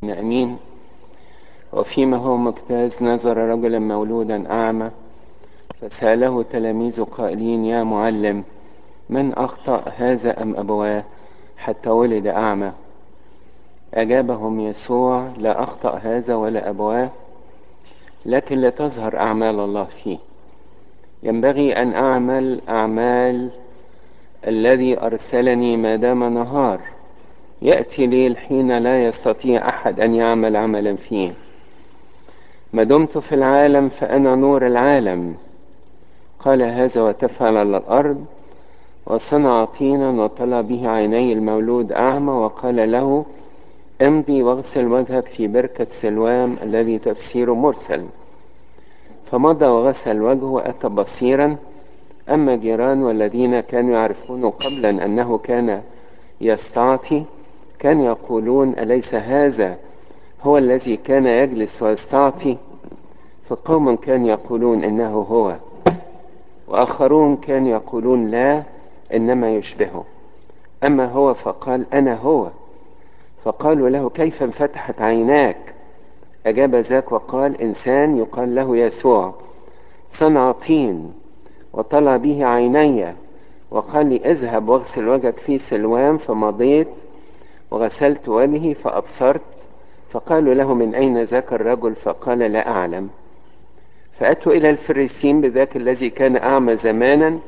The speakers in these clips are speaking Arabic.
أمين. وفيما هو مجتاز نظر رجلا مولودا أعمى، فسأله تلاميذه قائلين: يا معلم، من أخطأ هذا أم أبواه حتى ولد أعمى؟ أجابهم يسوع: لا أخطأ هذا ولا أبواه، لكن لتظهر أعمال الله فيه. ينبغي أن أعمل أعمال الذي أرسلني ما دام نهار. يأتي ليل حين لا يستطيع أحد أن يعمل عملا فيه. ما دمت في العالم فأنا نور العالم. قال هذا وتفل على الأرض، وصنع طينا وطلى به عيني المولود أعمى، وقال له: امضي واغسل وجهك في بركة سلوام الذي تفسيره مرسل. فمضى وغسل وجهه وأتى بصيرا. أما جيران والذين كانوا يعرفونه قبلا أنه كان يستعطي كانوا يقولون: أليس هذا هو الذي كان يجلس ويستعطي؟ فقوم كانوا يقولون إنه هو، وآخرون كانوا يقولون: لا، إنما يشبهه. أما هو فقال: أنا هو. فقالوا له: كيف انفتحت عيناك؟ أجاب ذاك وقال: إنسان يقال له يسوع صنع طين وطلى به عيني، وقال لي: اذهب واغسل وجهك في سلوام. فمضيت وغسلت وجهي فأبصرت. فقالوا له: من أين ذاك الرجل؟ فقال: لا أعلم. فأتوا إلى الفريسيين بذاك الذي كان أعمى زمانا،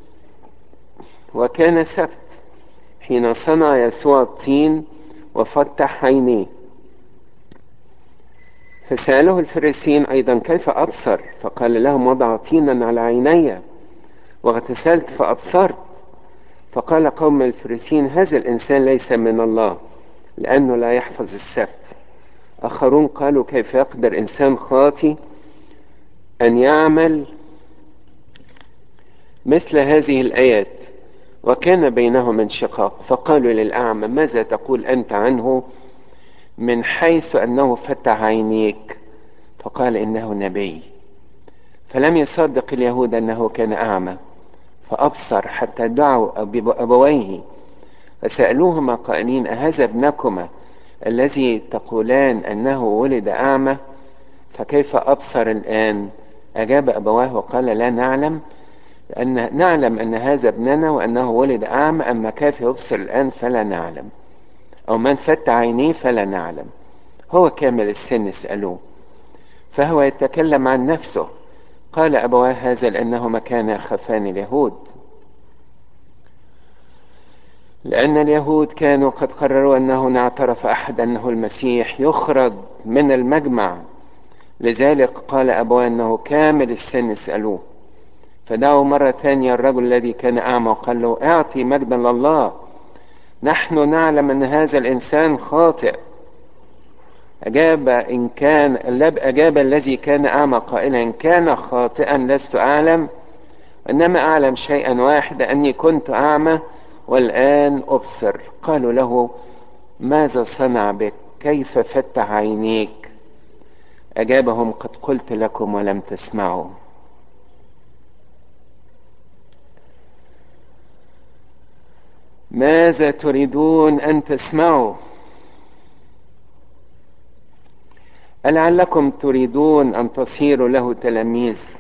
وكان سبت حين صنع يسوع الطين وفتح عينيه. فسأله الفريسيين أيضا: كيف أبصر؟ فقال لهم: وضع طينا على عيني واغتسلت فأبصرت. فقال قوم الفريسيين: هذا الإنسان ليس من الله، لأنه لا يحفظ السبت. آخرون قالوا: كيف يقدر إنسان خاطي أن يعمل مثل هذه الآيات؟ وكان بينهم انشقاق. فقالوا للأعمى: ماذا تقول أنت عنه من حيث أنه فتح عينيك؟ فقال: إنه نبي. فلم يصدق اليهود أنه كان أعمى، فأبصر، حتى دعوا أبويه فسألوهما قائلين: أهذا ابنكما الذي تقولان أنه ولد أعمى؟ فكيف أبصر الآن؟ أجاب أبواه وقال: لا نعلم، لأن نعلم أن هذا ابننا وأنه ولد أعمى، أما كيف يبصر الآن فلا نعلم، أو من فتح عينيه فلا نعلم. هو كامل السن اسألوه. فهو يتكلم عن نفسه. قال أبواه هذا لأنهما كانا يخافان اليهود، لأن اليهود كانوا قد قرروا أنه إن اعترف أحد أنه المسيح يخرج من المجمع. لذلك قال أبواه أنه كامل السن اسألوه. فدعوا مرة ثانية الرجل الذي كان أعمى وقال له: اعطي مجدا لله، نحن نعلم أن هذا الإنسان خاطئ. أجاب الذي كان أعمى قائلا: إن كان خاطئا لست أعلم، إنما أعلم شيئا واحدا، أني كنت أعمى والآن أبصر. قالوا له: ماذا صنع بك؟ كيف فتح عينيك؟ أجابهم: قد قلت لكم ولم تسمعوا. ماذا تريدون أن تسمعوا؟ ألعلكم تريدون أن تصيروا له تلاميذ؟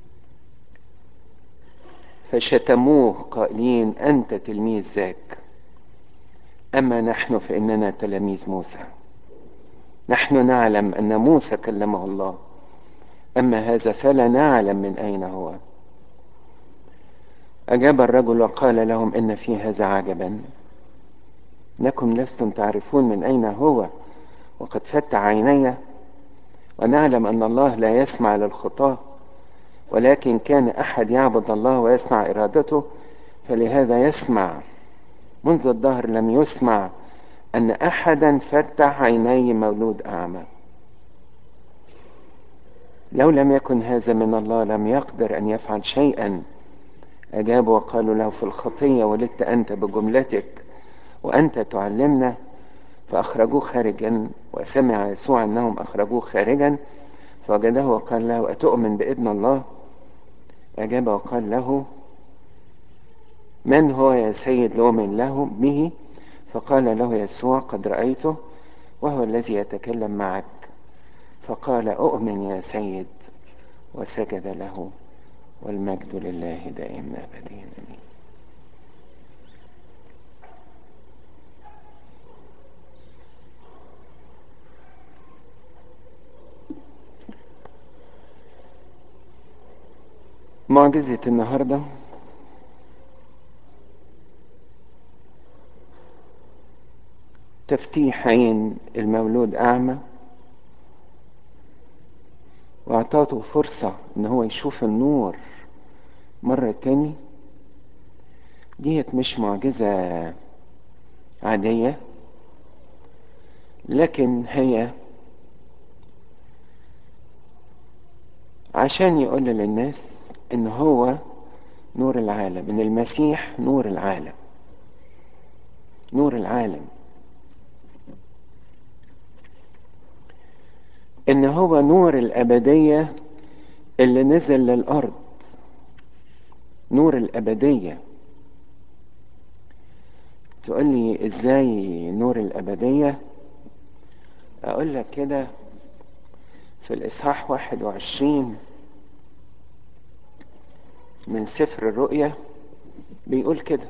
فشتموه قائلين: أنت تلميذ ذاك، أما نحن فإننا تلاميذ موسى. نحن نعلم أن موسى كلمه الله، أما هذا فلا نعلم من أين هو. أجاب الرجل وقال لهم: إن في هذا عجبا، إنكم لستم تعرفون من أين هو، وقد فتح عيني. ونعلم أن الله لا يسمع للخطاة، ولكن كان أحد يعبد الله ويسمع إرادته، فلهذا يسمع. منذ الدهر لم يسمع أن أحدا فتح عيني مولود أعمى. لو لم يكن هذا من الله لم يقدر أن يفعل شيئا. أجابوا وقالوا له: في الخطية ولدت أنت بجملتك وأنت تعلمنا. فأخرجوه خارجا. وسمع يسوع أنهم أخرجوه خارجا، فوجده وقال له: أتؤمن بابن الله؟ أجاب وقال له: من هو يا سيد لؤمن له به؟ فقال له يسوع: قد رأيته وهو الذي يتكلم معك. فقال: أؤمن يا سيد، وسجد له، والمجد لله دائما أبدين آمين. معجزة النهاردة تفتيح عين المولود أعمى، وأعطاته فرصة إن هو يشوف النور مرة تاني. ديت مش معجزة عادية، لكن هي عشان يقول للناس إن هو نور العالم، إن المسيح نور العالم، نور العالم، إن هو نور الأبدية اللي نزل للأرض، نور الأبدية. تقول لي إزاي نور الأبدية؟ أقول لك كده، في الإصحاح 21 من سفر الرؤيا بيقول كده،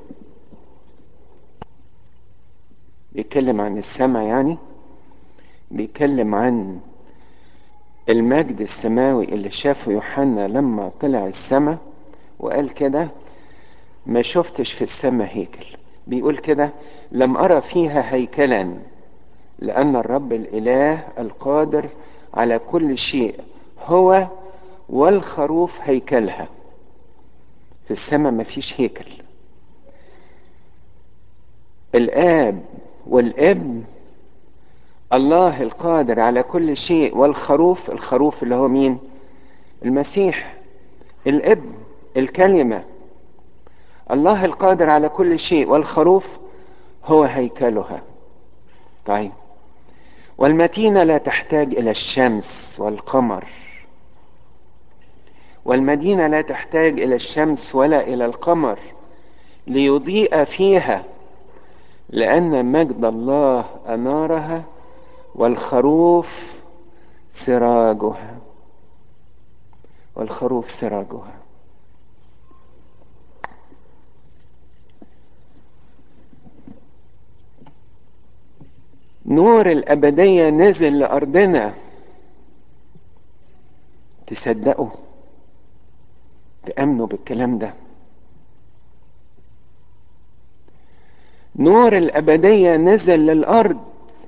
بيتكلم عن السماء، يعني بيتكلم عن المجد السماوي اللي شافه يوحنا لما طلع السماء، وقال كده: ما شفتش في السماء هيكل. بيقول كده: لم أرى فيها هيكلا، لأن الرب الإله القادر على كل شيء هو والخروف هيكلها. في السماء ما فيش هيكل. الآب والابن، الله القادر على كل شيء، والخروف، الخروف اللي هو مين؟ المسيح، الابن، الكلمة. الله القادر على كل شيء والخروف هو هيكلها. طيب، والمدينة لا تحتاج إلى الشمس والقمر، والمدينة لا تحتاج إلى الشمس ولا إلى القمر ليضيء فيها، لأن مجد الله أنارها، والخروف سراجها، والخروف سراجها. نور الأبدية نزل لأرضنا. تصدقوا؟ تأمنوا بالكلام ده؟ نور الأبدية نزل للأرض.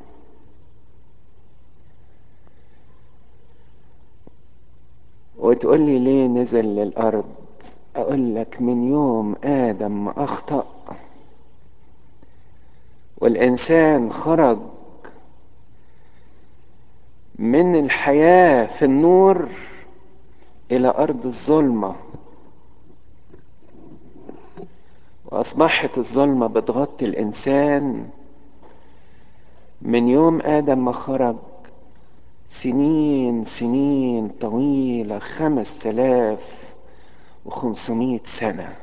وتقول لي ليه نزل للأرض؟ أقول لك: من يوم آدم ما أخطأ والإنسان خرج من الحياة في النور إلى أرض الظلمة، وأصبحت الظلمة بتغطي الإنسان. من يوم آدم ما خرج سنين سنين طويلة، 5500 سنة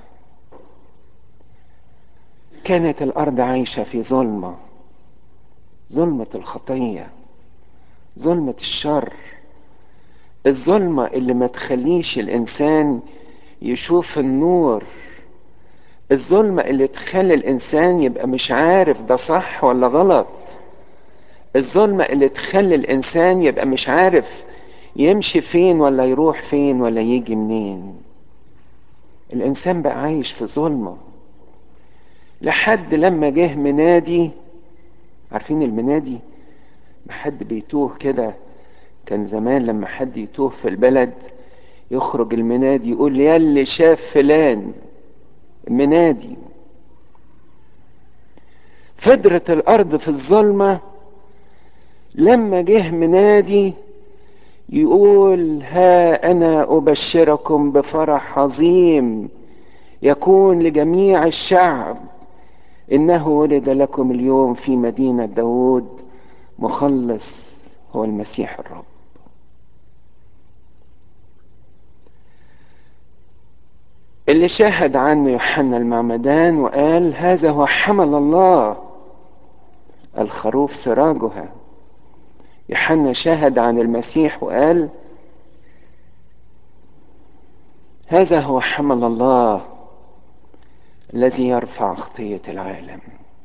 كانت الأرض عايشة في ظلمة، ظلمة الخطية، ظلمة الشر، الظلمة اللي ما تخليش الإنسان يشوف النور، الظلمة اللي تخلي الإنسان يبقى مش عارف ده صح ولا غلط، الظلمة اللي تخلي الإنسان يبقى مش عارف يمشي فين ولا يروح فين ولا يجي منين. الإنسان بقى عايش في ظلمة لحد لما جه منادي. عارفين المنادي؟ ما حد بيتوه كده، كان زمان لما حد يتوه في البلد يخرج المنادي يقول: يا اللي شاف فلان. منادي. فضلت الأرض في الظلمة لما جه منادي يقول: ها أنا أبشركم بفرح عظيم يكون لجميع الشعب، إنه ولد لكم اليوم في مدينة داود مخلص، هو المسيح الرب. اللي شاهد عنه يوحنا المعمدان وقال: هذا هو حمل الله، الخروف سراجها. يوحنا شاهد عن المسيح وقال: هذا هو حمل الله الذي يرفع خطية العالم.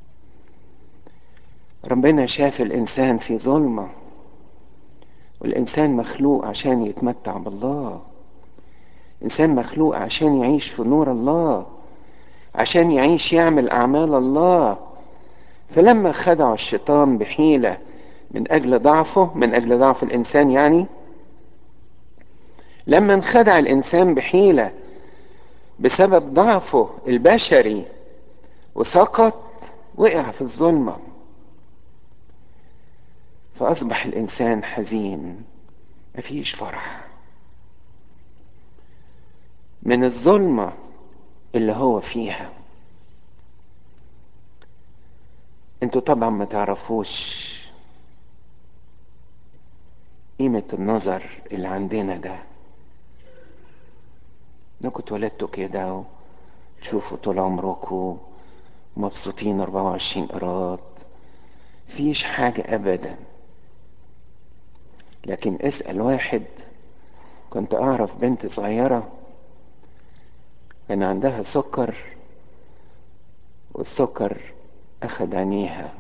ربنا شاف الإنسان في ظلمة، والإنسان مخلوق عشان يتمتع بالله. إنسان مخلوق عشان يعيش في نور الله، عشان يعيش يعمل أعمال الله. فلما خدع الشيطان بحيلة من أجل ضعفه، من أجل ضعف الإنسان يعني، لما انخدع الإنسان بحيلة بسبب ضعفه البشري وسقط، وقع في الظلمة، فأصبح الإنسان حزين، مفيش فرح من الظلمة اللي هو فيها. انتوا طبعا ما تعرفوش قيمة النظر اللي عندنا ده، انكم اتولدتوا كده وتشوفوا طول عمركم مبسوطين 24 قيراط، فيش حاجة أبدا. لكن اسأل واحد، كنت أعرف بنت صغيرة كان عندها سكر، والسكر أخد عينيها،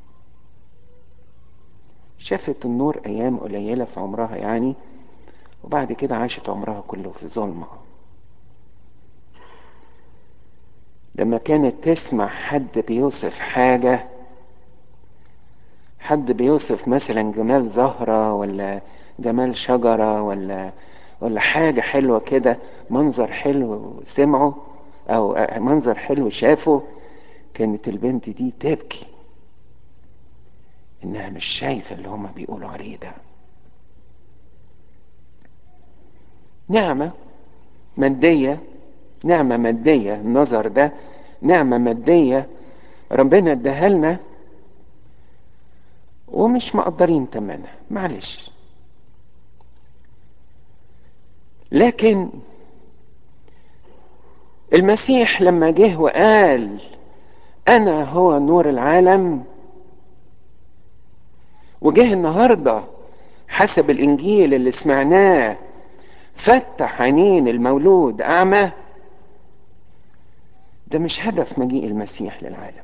شافت النور أيام قليلة في عمرها يعني، وبعد كده عاشت عمرها كله في ظلمة. لما كانت تسمع حد بيوصف حاجة، حد بيوصف مثلا جمال زهرة ولا جمال شجرة ولا حاجة حلوة كده، منظر حلو سمعه أو منظر حلو شافه، كانت البنت دي تبكي إنها مش شايفة اللي هما بيقولوا عليه ده. نعمة مادية، نعمة مادية، النظر ده نعمة مادية ربنا اداها لنا ومش مقدرين تمنها، معلش. لكن المسيح لما جه وقال أنا هو نور العالم، وجه النهاردة حسب الإنجيل اللي سمعناه فتح عينين المولود أعمى، ده مش هدف مجيء المسيح للعالم.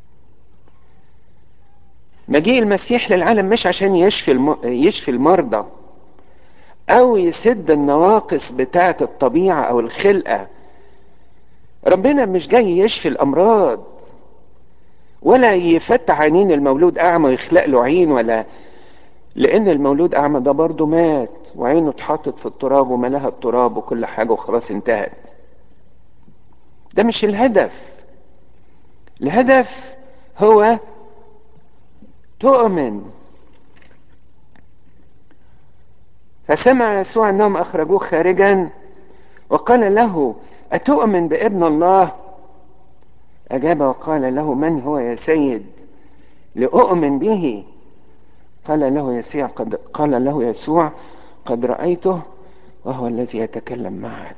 مجيء المسيح للعالم مش عشان يشفي المرضى أو يسد النواقص بتاعة الطبيعة أو الخلقة. ربنا مش جاي يشفي الأمراض ولا يفتح عينين المولود أعمى ويخلق له عين، ولا لأن المولود أعمى ده برضه مات وعينه اتحطت في التراب وملاها التراب وكل حاجة وخلاص انتهت. ده مش الهدف. الهدف هو تؤمن. فسمع يسوع أنهم أخرجوه خارجا وقال له أتؤمن بابن الله؟ أجاب وقال له من هو يا سيد لأؤمن به؟ قال له يسوع قد رأيته وهو الذي يتكلم معك.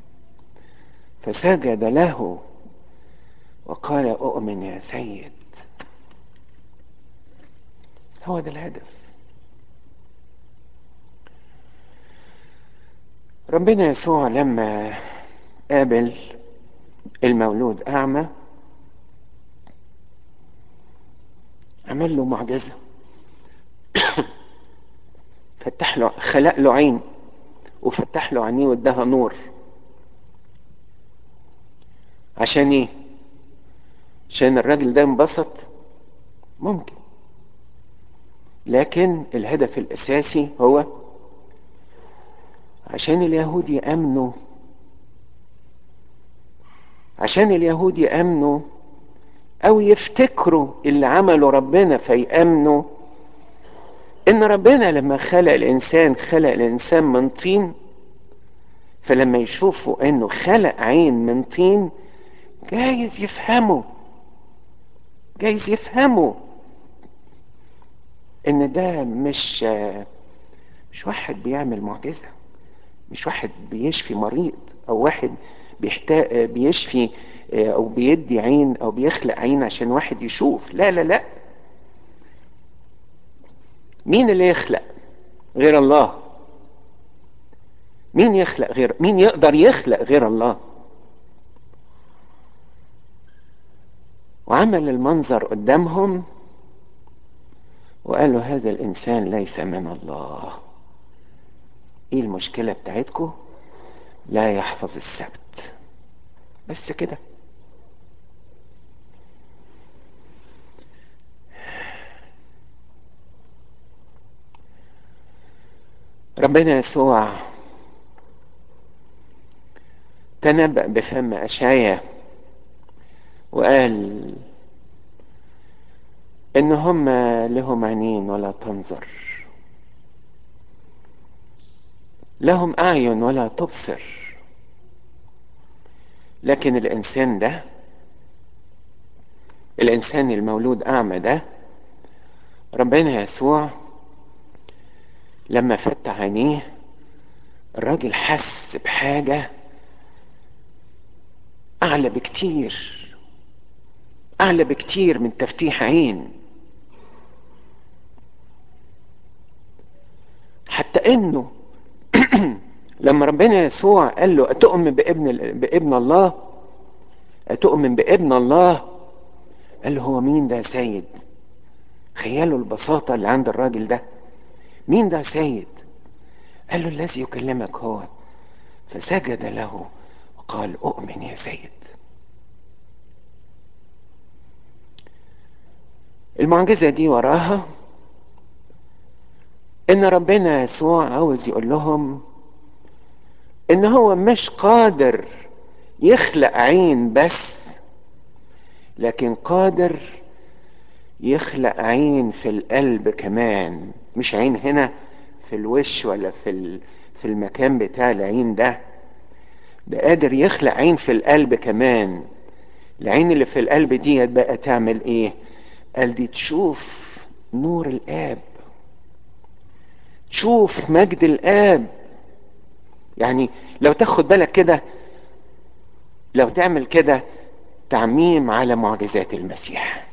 فسجد له وقال أؤمن يا سيد. هو ده الهدف. ربنا يسوع لما قابل المولود أعمى عمل له معجزة، فتح له، خلق له عين وفتح له عينيه واداها نور. عشان ايه؟ عشان الراجل ده انبسط؟ ممكن، لكن الهدف الأساسي هو عشان اليهود يأمنوا، عشان اليهود يأمنوا أو يفتكروا اللي عمله ربنا فيأمنوا إن ربنا لما خلق الإنسان خلق الإنسان من طين. فلما يشوفوا إنه خلق عين من طين جايز يفهموا إن ده مش واحد بيعمل معجزة، مش واحد بيشفي مريض، أو واحد بيشفي أو بيدي عين أو بيخلق عين عشان واحد يشوف. لا لا لا، مين اللي يخلق غير الله؟ مين يقدر يخلق غير الله؟ وعمل المنظر قدامهم وقال له هذا الإنسان ليس من الله. ايه المشكلة بتاعتكم؟ لا يحفظ السبت. بس كده. ربنا يسوع تنبأ بفم أشعيا وقال إن هم لهم عينين ولا تنظر، لهم أعين ولا تبصر، لكن الإنسان المولود أعمى ده، ربنا يسوع لما فتح عينيه الراجل حس بحاجة أعلى بكتير، أعلى بكتير من تفتيح عين. حتى إنه لما ربنا يسوع قال له أتؤمن بابن الله؟ أتؤمن بابن الله؟ قال له هو مين ده يا سيد؟ خيالوا البساطة اللي عند الراجل ده. مين ده يا سيد؟ قال له الذي يكلمك هو. فسجد له وقال أؤمن يا سيد. المعجزة دي وراها إن ربنا يسوع عاوز يقول لهم إن هو مش قادر يخلق عين بس، لكن قادر يخلق عين في القلب كمان. مش عين هنا في الوش ولا في المكان بتاع العين ده قادر يخلق عين في القلب كمان. العين اللي في القلب دي بقى تعمل ايه؟ قال دي تشوف نور الآب، تشوف مجد الآب. يعني لو تاخد بالك كده، لو تعمل كده تعميم على معجزات المسيح.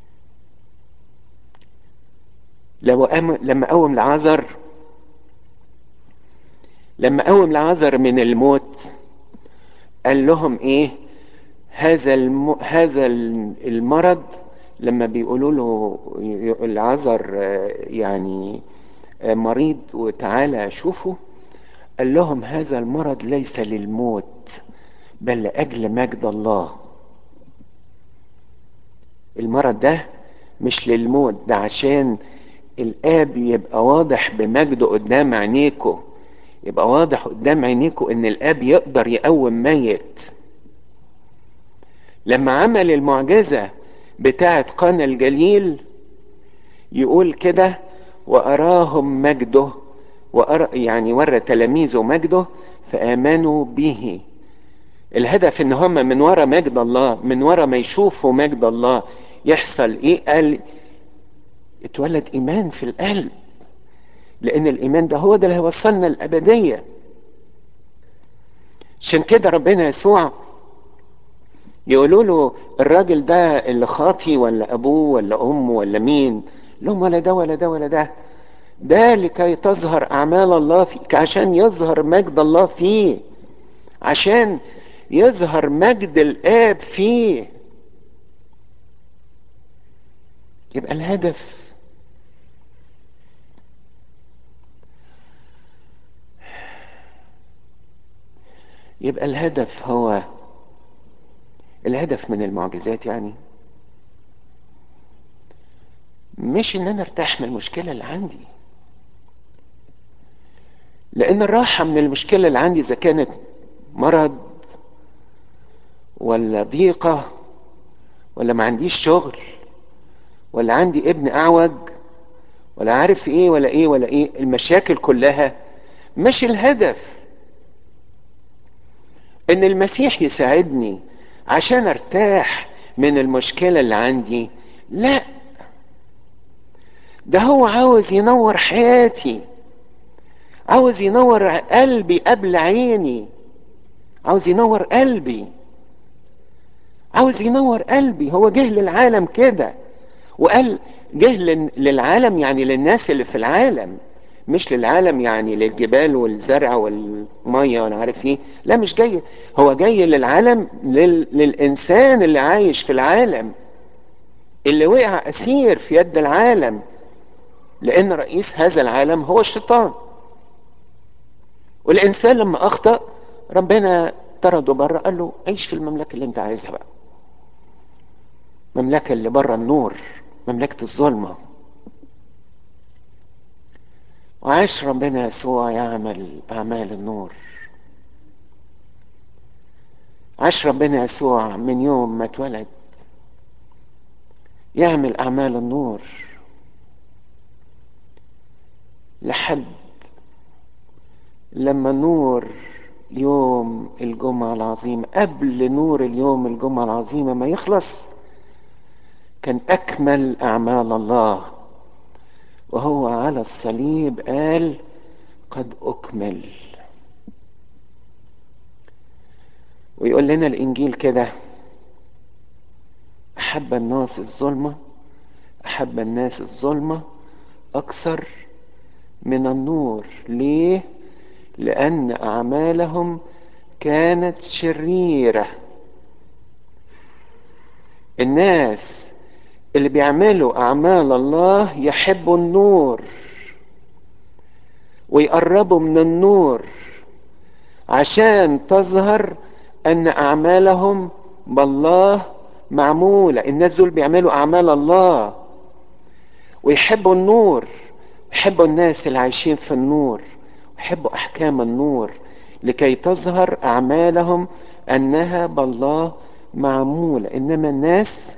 لما قوم لعازر من الموت قال لهم ايه؟ هذا المرض، لما بيقولوا له العازر يعني مريض وتعالى شوفه، قال لهم هذا المرض ليس للموت بل لأجل مجد الله. المرض ده مش للموت، ده عشان الآب يبقى واضح بمجده قدام عينيكوا، يبقى واضح قدام عينيكوا ان الآب يقدر يقوم ميت. لما عمل المعجزة بتاعت قانا الجليل يقول كده وأراهم مجده، يعني ورى تلاميذه مجده فآمنوا به. الهدف ان هم من ورا مجد الله، من ورا ما يشوفوا مجد الله يحصل ايه؟ قال اتولد ايمان في القلب، لان الايمان ده هو ده اللي هيوصلنا الابدية. عشان كده ربنا يسوع يقولوا له الراجل ده اللي خاطي ولا ابوه ولا امه ولا مين؟ لهم ولا ده ولا ده ولا ده، ده لكي تظهر اعمال الله فيك، عشان يظهر مجد الله فيه، عشان يظهر مجد الآب فيه. يبقى الهدف هو الهدف من المعجزات، يعني مش ان انا ارتاح من المشكلة اللي عندي، لان الراحة من المشكلة اللي عندي اذا كانت مرض ولا ضيقة ولا ما عنديش شغل ولا عندي ابن اعوج ولا عارف ايه ولا ايه ولا ايه، المشاكل كلها مش الهدف ان المسيح يساعدني عشان ارتاح من المشكلة اللي عندي. لا، ده هو عاوز ينور حياتي، عاوز ينور قلبي قبل عيني، عاوز ينور قلبي، عاوز ينور قلبي. هو جه للعالم كده وقال جه للعالم يعني للناس اللي في العالم، مش للعالم يعني للجبال والزرع والميه وانا عارف ايه، لا مش جاي، هو جاي للعالم للانسان اللي عايش في العالم، اللي وقع اسير في يد العالم، لان رئيس هذا العالم هو الشيطان. والانسان لما اخطأ ربنا طرده بره، قال له عيش في المملكه اللي انت عايزها بقى، المملكه اللي بره النور، مملكه الظلمه. وعاش ربنا يسوع يعمل اعمال النور، عاش ربنا يسوع من يوم ما اتولد يعمل اعمال النور لحد لما نور يوم الجمعة العظيمة، قبل نور اليوم الجمعة العظيمة ما يخلص، كان أكمل أعمال الله، وهو على الصليب قال قد أكمل. ويقول لنا الإنجيل كده: أحب الناس الظلمة، أحب الناس الظلمة أكثر من النور. ليه؟ لأن أعمالهم كانت شريرة. الناس اللي بيعملوا أعمال الله يحبوا النور ويقربوا من النور عشان تظهر أن أعمالهم بالله معمولة. الناس دول بيعملوا أعمال الله ويحبوا النور، يحبوا الناس اللي عايشين في النور، يحبوا أحكام النور لكي تظهر أعمالهم أنها بالله معمولة. إنما الناس،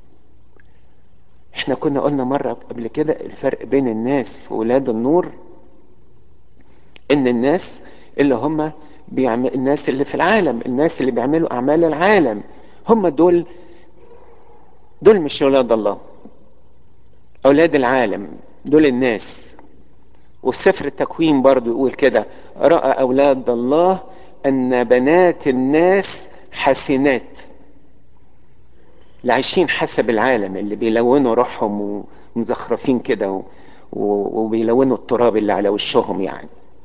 احنا كنا قلنا مرة قبل كده الفرق بين الناس وولاد النور، ان الناس اللي هم الناس اللي في العالم، الناس اللي بيعملوا اعمال العالم، هم دول مش اولاد الله. اولاد العالم دول الناس. وفي سفر التكوين برضو يقول كده: رأى اولاد الله ان بنات الناس حسنات. اللي عايشين حسب العالم، اللي بيلونوا روحهم ومزخرفين كده وبيلونوا التراب اللي على وشهم يعني.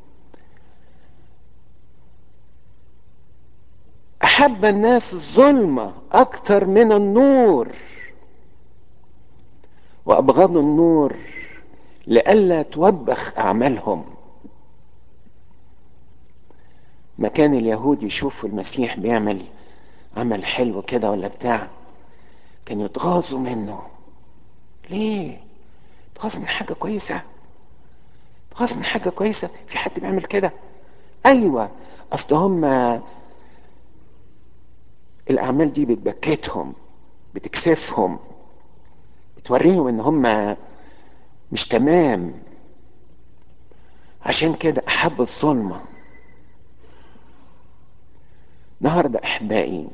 احب الناس الظلمة اكتر من النور، وابغضوا النور لئلا توبخ اعمالهم. ما كان اليهود يشوفوا المسيح بيعمل عمل حلو كده ولا بتاع، كانوا يتغاظوا منه. ليه؟ تغاظ من حاجة كويسة؟ تغاظ من حاجة كويسة؟ في حد بيعمل كده؟ ايوه، اصل هم الاعمال دي بتبكتهم، بتكسفهم، بتوريهم ان هم مش تمام. عشان كده احب الظلمة. النهارده احبائي،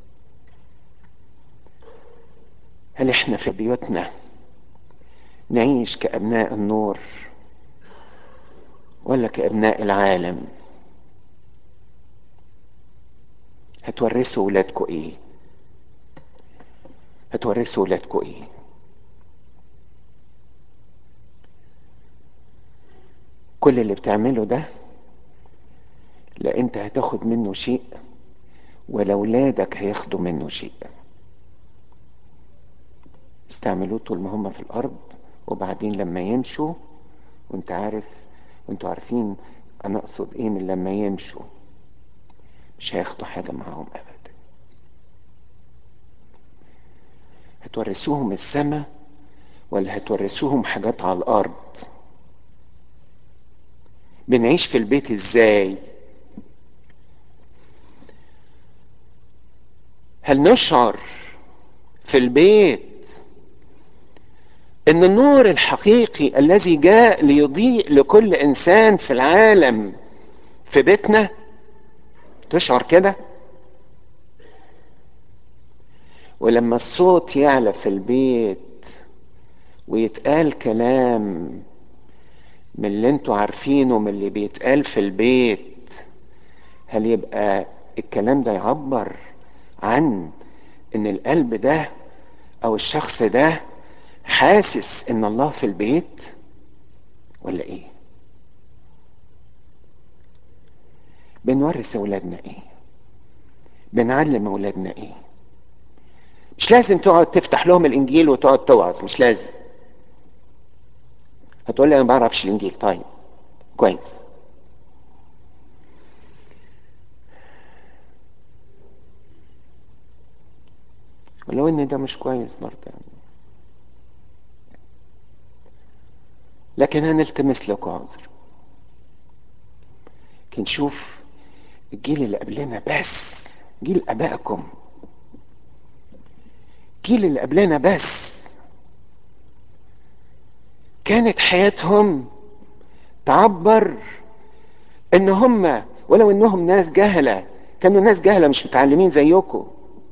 هل احنا في بيوتنا نعيش كابناء النور ولا كابناء العالم؟ هتورثوا ولادكم ايه؟ هتورثوا ولادكم ايه؟ كل اللي بتعمله ده لا انت هتاخد منه شيء ولا ولادك هياخدوا منه شيء. استعملوه طول ما هم في الارض، وبعدين لما يمشوا، وانت عارف، وانتوا عارفين انا اقصد ايه من لما يمشوا، مش هياخدوا حاجة معاهم ابدا. هتورثوهم السماء ولا هتورثوهم حاجات على الارض؟ بنعيش في البيت ازاي؟ هل نشعر في البيت ان النور الحقيقي الذي جاء ليضيء لكل انسان في العالم في بيتنا؟ تشعر كده؟ ولما الصوت يعلى في البيت ويتقال كلام من اللي انتوا عارفينه من اللي بيتقال في البيت، هل يبقى الكلام ده يعبر عن ان القلب ده او الشخص ده حاسس ان الله في البيت ولا ايه؟ بنورث اولادنا ايه؟ بنعلم اولادنا ايه؟ مش لازم تقعد تفتح لهم الانجيل وتقعد توعظ، مش لازم. هتقول لي انا ما بعرفش الانجيل، طيب كويس. ولو ان ده مش كويس برضه يعني. لكن هنلتمس لكم عذر. لكن شوف الجيل اللي قبلنا، بس جيل ابائكم، الجيل اللي قبلنا بس كانت حياتهم تعبر ان هم ولو انهم ناس جهلة، كانوا ناس جهلة مش متعلمين زيكم،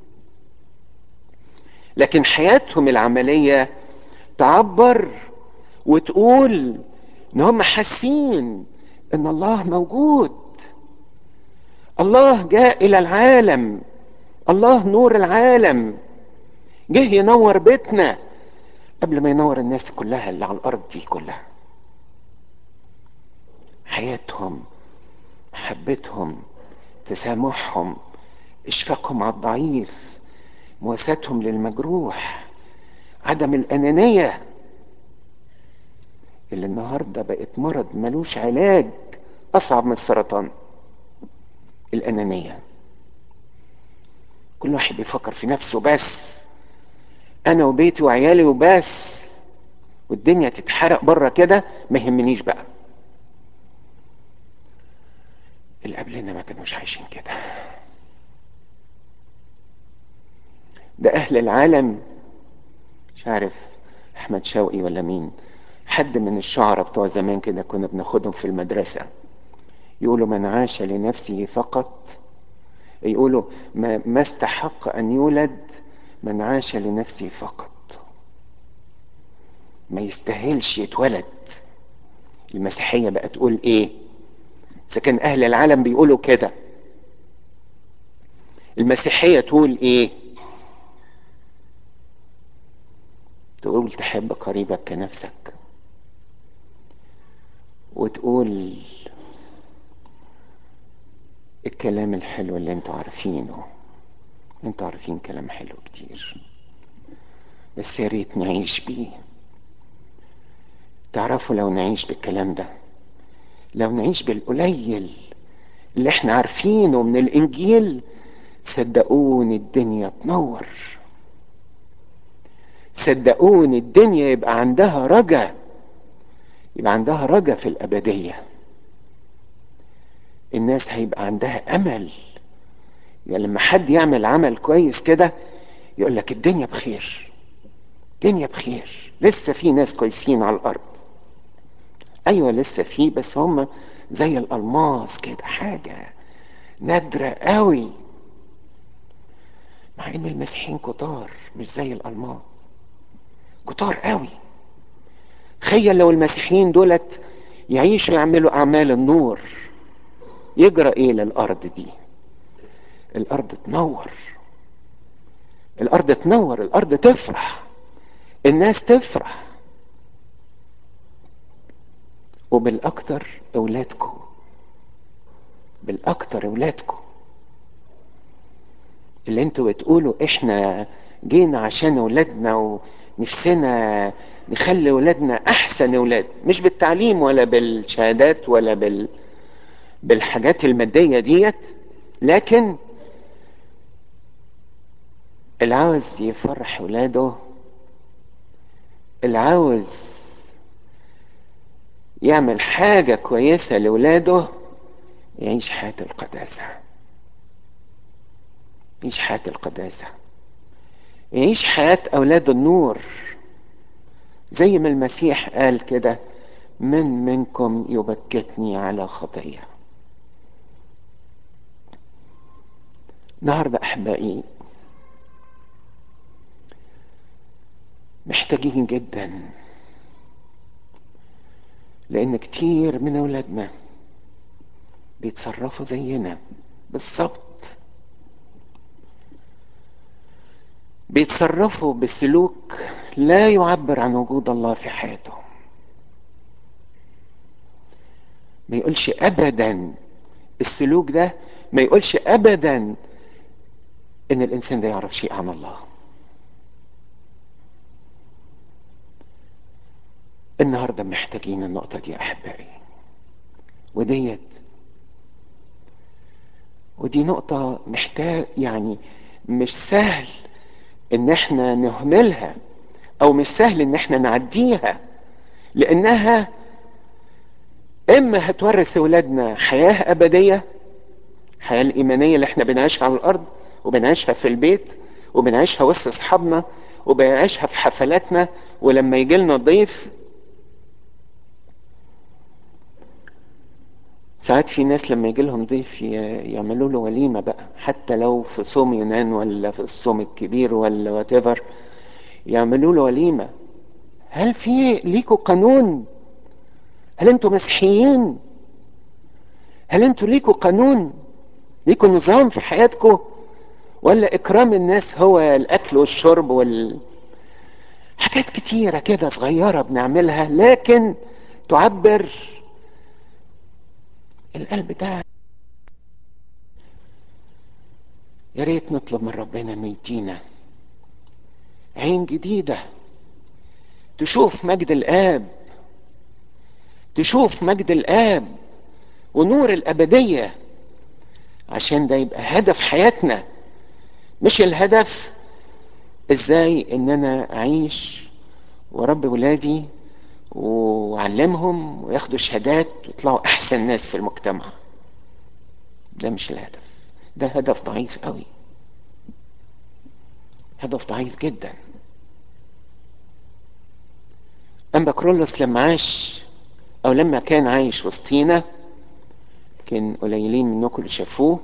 لكن حياتهم العملية تعبر وتقول ان هم حاسين ان الله موجود. الله جاء الى العالم، الله نور العالم، جه ينور بيتنا قبل ما ينور الناس كلها اللي على الارض دي كلها. حياتهم، محبتهم، تسامحهم، اشفاقهم على الضعيف، مواساتهم للمجروح، عدم الانانية اللي النهاردة بقت مرض ملوش علاج، اصعب من السرطان. الانانية، كل واحد بيفكر في نفسه بس، انا وبيتي وعيالي وبس، والدنيا تتحرق بره كده ما يهمنيش بقى. اللي قبلنا ما كانوش عايشين كده. ده اهل العالم، مش عارف احمد شوقي ولا مين، حد من الشعراء بتوع زمان كده كنا بناخدهم في المدرسة، يقولوا من عاش لنفسه فقط، يقولوا ما استحق ان يولد من عاش لنفسه فقط، ما يستاهلش يتولد. المسيحية بقى تقول ايه؟ اذا كان اهل العالم بيقولوا كده، المسيحية تقول ايه؟ تقول تحب قريبك كنفسك، وتقول الكلام الحلو اللي انتوا عارفينه. انتوا عارفين كلام حلو كتير، بس يا ريت نعيش بيه. تعرفوا لو نعيش بالكلام ده، لو نعيش بالقليل اللي احنا عارفينه من الانجيل، صدقوني الدنيا تنور، صدقوني الدنيا يبقى عندها رجا، يبقى عندها رجا في الابدية. الناس هيبقى عندها امل. يعني لما حد يعمل عمل كويس كده يقول لك الدنيا بخير، الدنيا بخير، لسه في ناس كويسين على الارض. ايوه لسه في، بس هم زي الالماس كده، حاجة نادرة قوي، مع ان المسيحيين كتار مش زي الالماس، كتار قوي. تخيل لو المسيحيين دولت يعيشوا يعملوا اعمال النور، يجرى ايه للارض دي؟ الارض تنور، الارض تنور، الارض تفرح، الناس تفرح، وبالاكتر اولادكم، بالاكتر اولادكم اللي انتوا بتقولوا احنا جينا عشان اولادنا ونفسنا نخلي اولادنا احسن اولاد، مش بالتعليم ولا بالشهادات ولا بالحاجات المادية ديت، لكن اللي عاوز يفرح ولاده، اللي عاوز يعمل حاجة كويسة لولاده، يعيش حياة القداسة، يعيش حياة القداسة، يعيش حياة أولاد النور، زي ما المسيح قال كده: من منكم يبكتني على خطية. النهاردة أحبائي محتاجين جدا، لأن كتير من أولادنا بيتصرفوا زينا بالظبط. بيتصرفوا بسلوك لا يعبر عن وجود الله في حياتهم. ما يقولش ابدا السلوك ده، ما يقولش ابدا ان الانسان ده يعرف شيء عن الله. النهارده محتاجين النقطة دي يا احبائي، وديت ودي نقطة محتاج، يعني مش سهل ان احنا نهملها، او مش سهل ان احنا نعديها، لانها اما هتورث اولادنا حياة ابدية، الحياة الايمانية اللي احنا بنعيشها على الارض وبنعيشها في البيت وبنعيشها وسط اصحابنا وبنعيشها في حفلاتنا، ولما يجي لنا ضيف. ساعات في ناس لما يجي لهم ضيف يعملوا له وليمة بقى، حتى لو في صوم يونان ولا في الصوم الكبير ولا واتيفر، يعملوا له وليمة. هل في ليكوا قانون؟ هل انتوا مسيحيين؟ هل انتوا ليكوا قانون؟ ليكوا نظام في حياتكم؟ ولا اكرام الناس هو الاكل والشرب حاجات كتيرة كده صغيرة بنعملها لكن تعبر القلب ده. يا ريت نطلب من ربنا انه يدينا عين جديدة تشوف مجد الآب، تشوف مجد الآب ونور الأبدية، عشان ده يبقى هدف حياتنا. مش الهدف ازاي ان انا اعيش واربي ولادي واعلمهم وياخدوا شهادات ويطلعوا احسن ناس في المجتمع. ده مش الهدف، ده هدف ضعيف قوي، هدف ضعيف جدا. اما كرولوس لما عاش او لما كان عايش وسطينا، كان قليلين منكم اللي شافوه،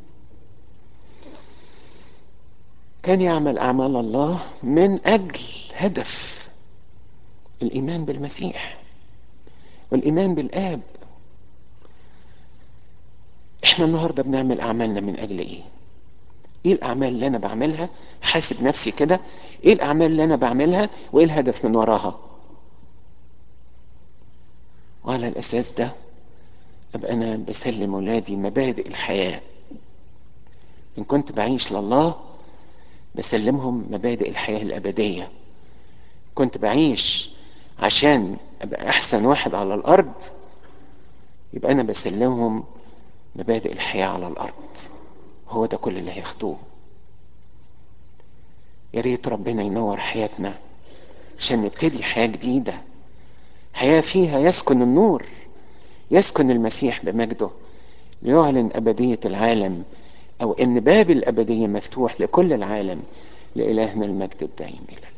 كان يعمل اعمال الله من اجل هدف الايمان بالمسيح والايمان بالاب. احنا النهارده بنعمل اعمالنا من اجل ايه؟ ايه الاعمال اللي انا بعملها؟ حاسب نفسي كده، ايه الاعمال اللي انا بعملها وايه الهدف من وراها؟ وعلى الاساس ده ابقى انا بسلم ولادي مبادئ الحياه. ان كنت بعيش لله بسلمهم مبادئ الحياه الابديه. كنت بعيش عشان ابقى احسن واحد على الارض، يبقى انا بسلمهم مبادئ الحياه على الارض. هو ده كل اللي هياخدوه. يا ريت ربنا ينور حياتنا عشان نبتدي حياه جديده، حياه فيها يسكن النور، يسكن المسيح بمجده، ليعلن أبدية العالم، أو إن باب الأبدية مفتوح لكل العالم. لإلهنا المجد الدائم إلى